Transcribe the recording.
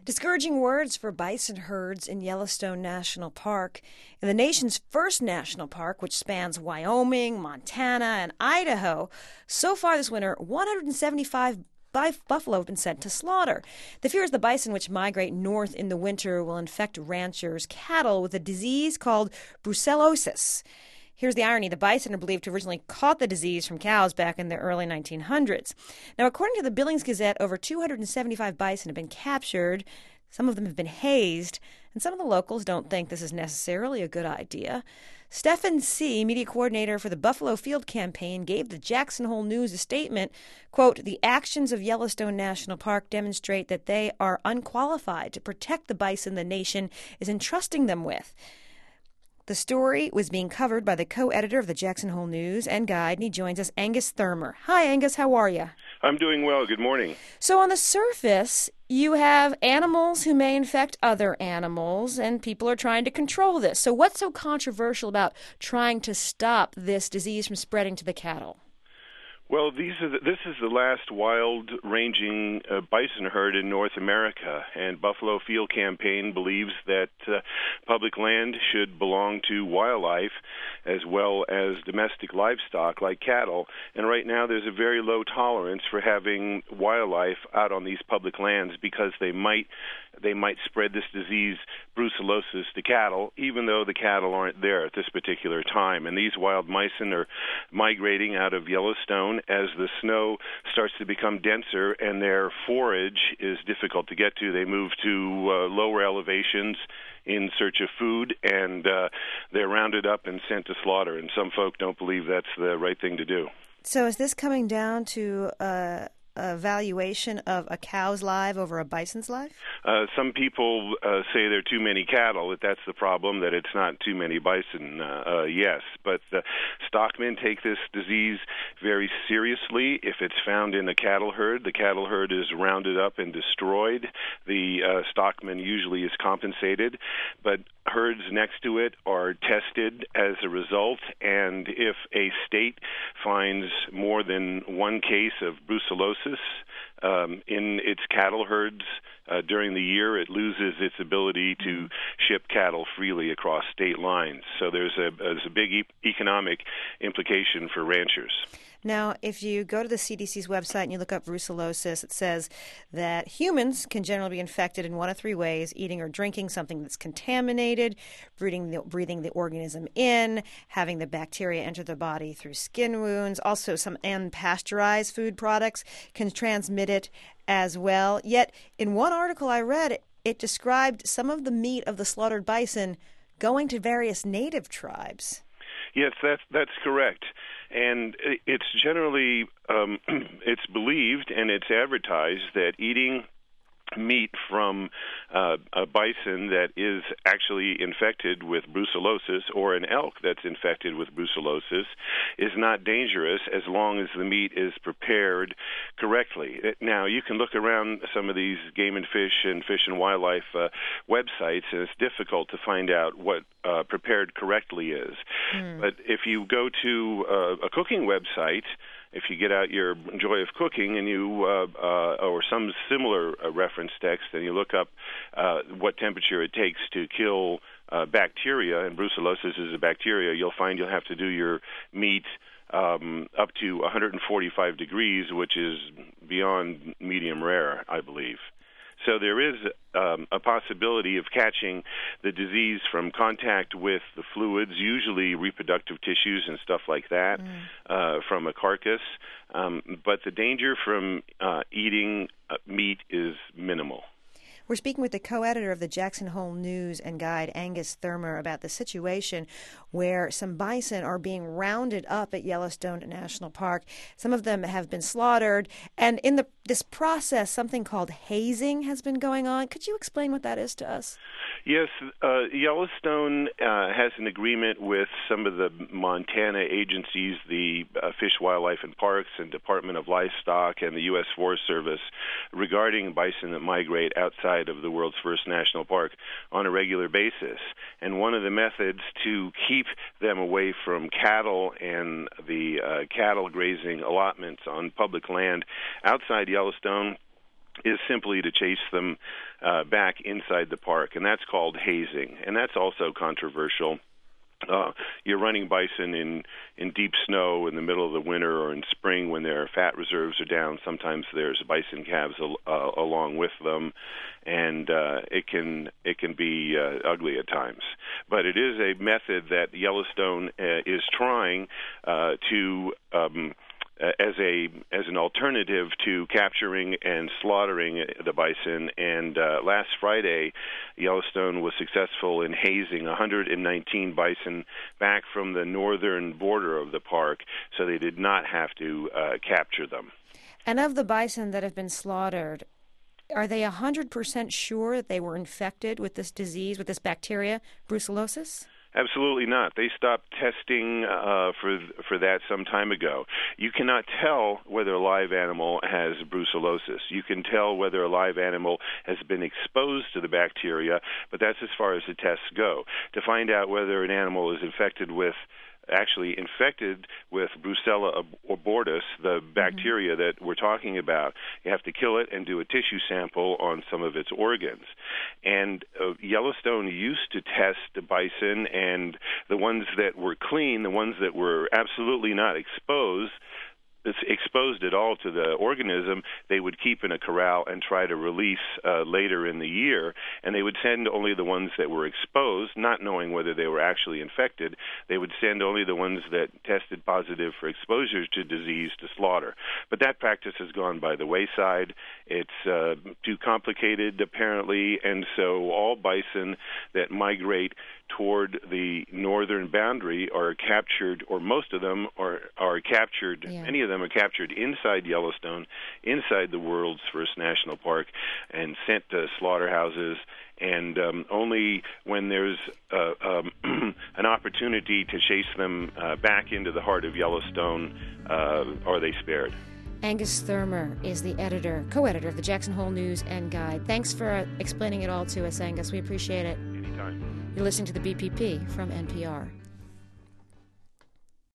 Discouraging words for bison herds in Yellowstone National Park. In the nation's first national park, which spans Wyoming, Montana, and Idaho, so far this winter, 175 buffalo have been sent to slaughter. The fear is the bison, which migrate north in the winter, will infect ranchers' cattle with a disease called brucellosis. Here's the irony. The bison are believed to have originally caught the disease from cows back in the early 1900s. Now, according to the Billings Gazette, over 275 bison have been captured. Some of them have been hazed, and some of the locals don't think this is necessarily a good idea. Stephen C., media coordinator for the Buffalo Field Campaign, gave the Jackson Hole News a statement, quote, "The actions of Yellowstone National Park demonstrate that they are unqualified to protect the bison the nation is entrusting them with." The story was being covered by the co-editor of the Jackson Hole News and Guide, and he joins us, Angus Thurmer. Hi, Angus. How are you? I'm doing well. Good morning. So on the surface, you have animals who may infect other animals, and people are trying to control this. So what's so controversial about trying to stop this disease from spreading to the cattle? Well, this is the last wild-ranging bison herd in North America, and Buffalo Field Campaign believes that public land should belong to wildlife as well as domestic livestock like cattle. And right now there's a very low tolerance for having wildlife out on these public lands because they might spread this disease, brucellosis, to cattle, even though the cattle aren't there at this particular time. And these wild bison are migrating out of Yellowstone as the snow starts to become denser and their forage is difficult to get to. They move to lower elevations in search of food, and they're rounded up and sent to slaughter. And some folk don't believe that's the right thing to do. So is this coming down to a valuation of a cow's life over a bison's life? Some people say there are too many cattle, that's the problem, that it's not too many bison, yes. But stockmen take this disease very seriously. If it's found in a cattle herd, the cattle herd is rounded up and destroyed. The stockman usually is compensated, but herds next to it are tested as a result, and if a state finds more than one case of brucellosis in its cattle herds during the year, it loses its ability to ship cattle freely across state lines. So there's a big economic implication for ranchers. Now, if you go to the CDC's website and you look up brucellosis, it says that humans can generally be infected in one of three ways: eating or drinking something that's contaminated, breathing the organism in, having the bacteria enter the body through skin wounds. Also, some unpasteurized food products can transmit it as well. Yet, in one article I read, it described some of the meat of the slaughtered bison going to various native tribes. Yes, that's correct. And it's generally, it's believed and it's advertised that eating meat from a bison that is actually infected with brucellosis, or an elk that's infected with brucellosis, is not dangerous as long as the meat is prepared correctly. Now, you can look around some of these Game and Fish and Wildlife websites, and it's difficult to find out what prepared correctly is. But if you go to a cooking website, if you get out your Joy of Cooking and you, or some similar reference text, and you look up what temperature it takes to kill bacteria, and brucellosis is a bacteria, you'll find you'll have to do your meat up to 145 degrees, which is beyond medium rare, I believe. So there is a possibility of catching the disease from contact with the fluids, usually reproductive tissues and stuff like that, from a carcass. But the danger from eating meat is minimal. We're speaking with the co-editor of the Jackson Hole News and Guide, Angus Thurmer, about the situation where some bison are being rounded up at Yellowstone National Park. Some of them have been slaughtered, and in this process, something called hazing has been going on. Could you explain what that is to us? Yes, Yellowstone has an agreement with some of the Montana agencies, the Fish, Wildlife, and Parks, and Department of Livestock, and the U.S. Forest Service, regarding bison that migrate outside of the world's first national park on a regular basis. And one of the methods to keep them away from cattle and the cattle grazing allotments on public land outside Yellowstone is simply to chase them back inside the park, and that's called hazing, and that's also controversial. You're running bison in deep snow in the middle of the winter or in spring when their fat reserves are down. Sometimes there's bison calves along with them, and it can be ugly at times. But it is a method that Yellowstone is trying to as an alternative to capturing and slaughtering the bison. And last Friday, Yellowstone was successful in hazing 119 bison back from the northern border of the park, so they did not have to capture them. And of the bison that have been slaughtered, are they 100% sure that they were infected with this disease, with this bacteria, brucellosis? Absolutely not. They stopped testing for that some time ago. You cannot tell whether a live animal has brucellosis. You can tell whether a live animal has been exposed to the bacteria, but that's as far as the tests go. To find out whether an animal is infected with Brucella abortus, the bacteria that we're talking about, you have to kill it and do a tissue sample on some of its organs. And Yellowstone used to test the bison, and the ones that were clean, the ones that were absolutely not exposed at all to the organism, they would keep in a corral and try to release later in the year, and they would send only the ones that were exposed, not knowing whether they were actually infected. They would send only the ones that tested positive for exposure to disease to slaughter. But that practice has gone by the wayside. It's too complicated, apparently, and so all bison that migrate toward the northern boundary are captured, or most of them are captured. Yeah. Many of them are captured inside Yellowstone, inside the world's first national park, and sent to slaughterhouses. And only when there's an opportunity to chase them back into the heart of Yellowstone are they spared. Angus Thurmer is the co-editor of the Jackson Hole News and Guide. Thanks for explaining it all to us, Angus. We appreciate it. Anytime. You're listening to the BPP from NPR.